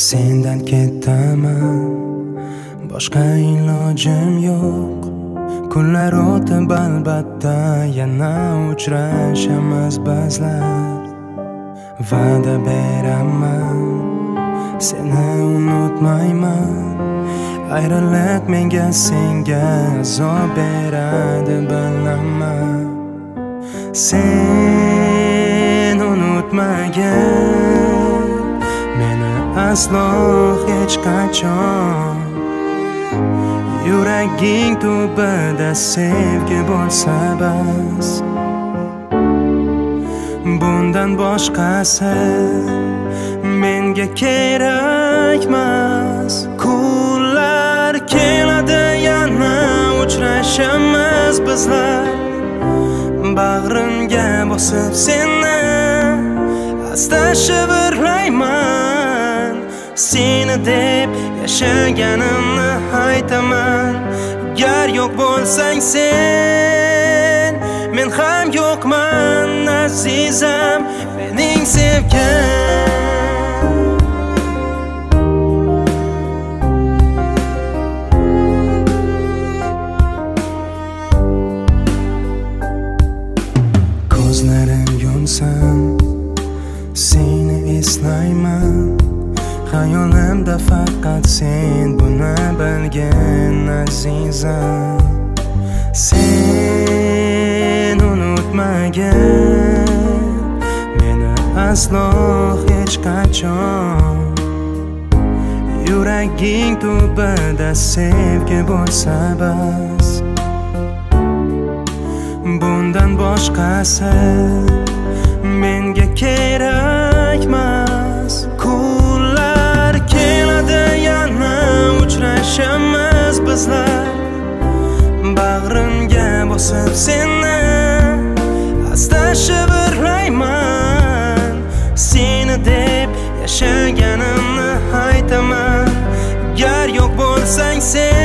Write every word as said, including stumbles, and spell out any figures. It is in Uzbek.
Sendan ketaman, boshqa ilojim yo'q. Kunlar o'tib albatta yana uchrashamiz bizlar. Va'da beraman, seni unutmayman. Ayriliq menga senga azob beradi bilaman. Sen unutmagin meni aslo hech qachon. Yuraging tubida sevgi bo'lsa bas. Bundan boshqasi menga kerakmas. Kunlar keladi yana uchrashamiz bizlar. Bag'rimga bosib seni asta shivirlayman. Seni deb yashaganimni aytaman. Gar yo'q bo'lsang sen, men ham yo'qman azizam, mening sevgim. Ko'zlarim yumsam seni eslayman. Hayolimda faqat sen, buni bilgin azizam. Sen unutmagin meni aslo hech qachon. Yuraging tubida sevgi bo'lsa bas. Bundan boshqasi menga kerakmas. Kunlar keladi yana uchrashamiz bizlar. Bag'rimga bosib seni asta shivirlayman. Seni deb yashaganimni aytaman. Gar yo'q bo'lsang sen,